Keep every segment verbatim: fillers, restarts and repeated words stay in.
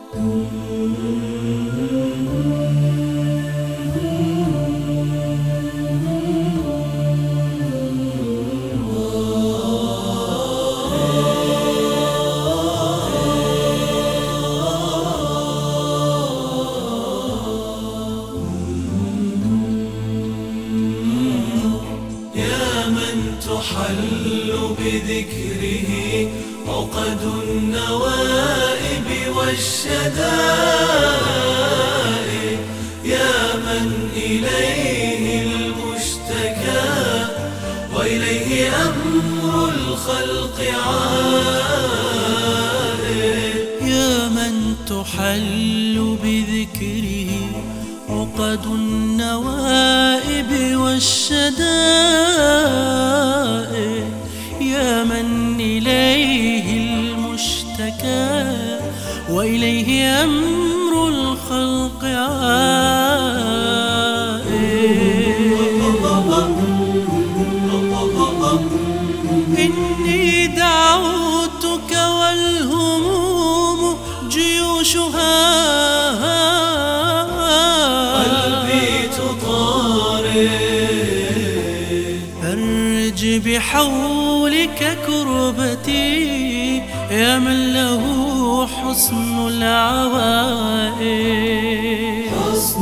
تحل بذكره عقد النوائب والشدائد، يا من إليه المشتكى وإليه أمر الخلق عائد. يا من تحل بذكره عقد النوائب والشدائد، يا من إليه المشتكى وإليه أمر الخلق عائد. إني دعوتك والهموم جيوشها فرج بحولك كربتي، يا من له حسن العوائد. حسن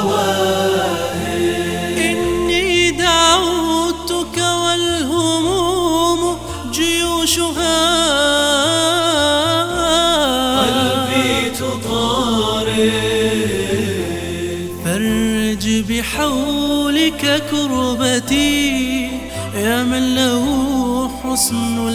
العوائد. إني دعوتك والهموم جيوشها قلبي تطارد. فرج بحولك كربتي، يا من له حسن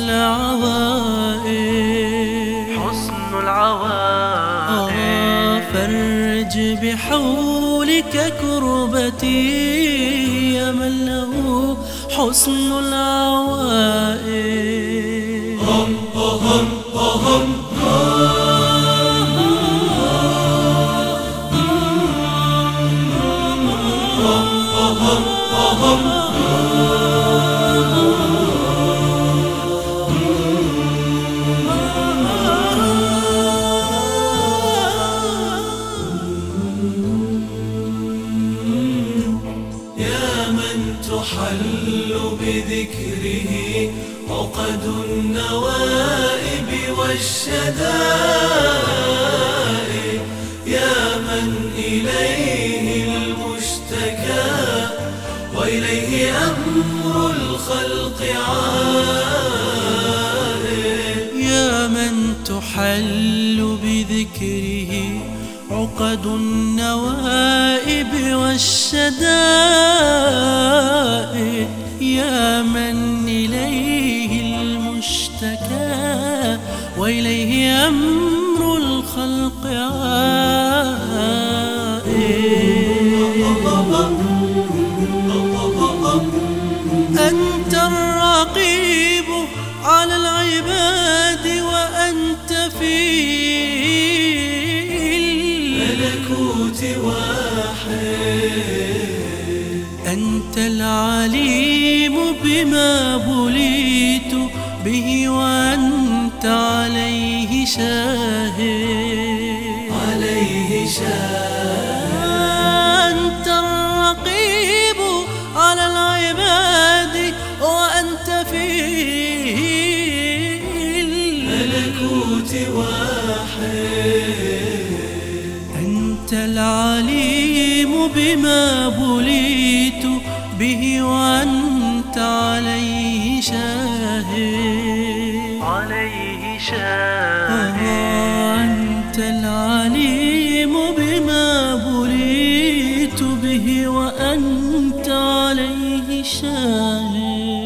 العوائد. حسن العوائد. آه فرج بحولك كربتي، يا من له حسن العوائد. هم هم هم تحل بذكره عقد النوائب والشدائد، يا من إليه المشتكى وإليه أمر الخلق عائد. يا من تحل بذكره عقد النوائب والشدائد، يا من إليه المشتكى وإليه أمر الخلق عائد. أنت الرقيب على العباد وأنت في الملكوت واحد. أنت العليم بما بليت به وأنت عليه شاهد. عليه شاهد. أنت الرقيب على العباد وأنت في الملكوت واحد. أنت العليم بما بليت به وأنت عليه شاهد. عليه شاهد. أنت العليم بما بليت به وأنت عليه شاهد.